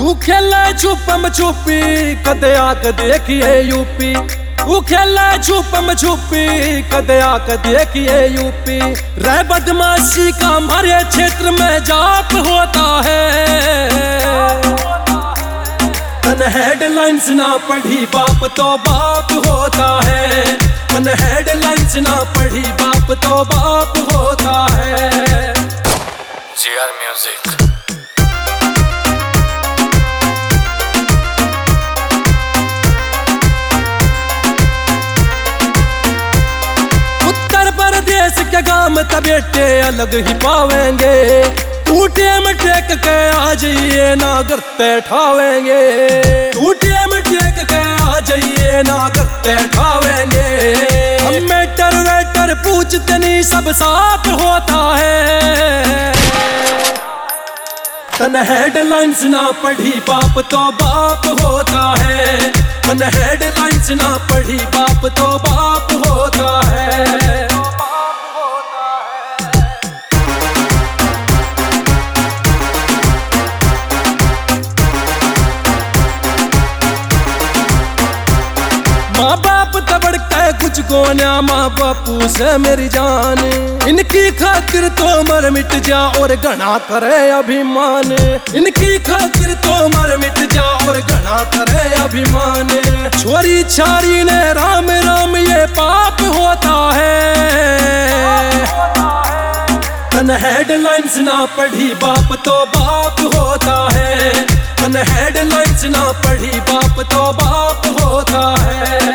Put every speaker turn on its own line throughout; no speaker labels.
तू खेले छुपम छुपी कदे आक देखिए यूपी। तू खेले छुपम छुपी कदे आक देखिए यूपी। रे बदमाशी का हमारे क्षेत्र में जाप होता है। तन हेडलाइंस ना पढ़ी बाप तो बाप होता है। तन हेडलाइंस ना पढ़ी बाप तो बाप होता है।
GR music.
उत्तर प्रदेश के गांव बेटे अलग ही पावेंगे। टूटे में टेक के आ जाइए ना करते ठावेंगे। टूटे में टेक के आ जाइए ना करते ठावेंगे। हम मेटर वेटर पूछते नहीं सब साफ होता है। तन हेडलाइंस ना पढ़ी बाप तो बाप होता है। तन हेडलाइंस ना पढ़ी बाप तो बाप होता है। माँ बाप तबड़ के कुछ गोन्या माँ बापू से मेरी जान। इनकी खातिर तो मर मिट जा और घना करे अभिमान। इनकी खातिर तो मर मिट जा और घना करे अभिमान। छोरी छारी ने राम राम ये पाप होता है। तन हेडलाइंस ना पढ़ी बाप तो बाप होता है। तन हेडलाइंस ना पढ़ी बाप तो बाप होता है।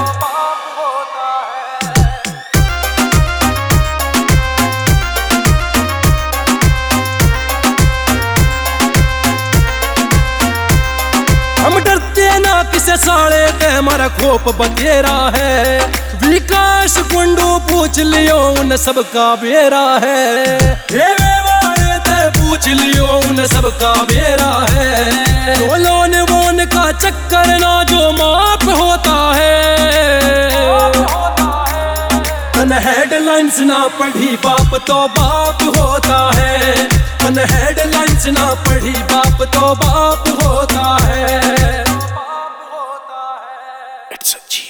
हम डरते ना किसे साले के हमारा खोप बतेरा है। विकास कुंडू पूछ लियो उन सबका बेरा है। पूछ लियो उन सबका बेरा है। लोन वोन का चक्कर ना जो माप होता है। तन हेडलाइंस ना पढ़ी बाप तो बाप होता है। तन हेडलाइंस ना पढ़ी बाप तो बाप होता है।
It's a G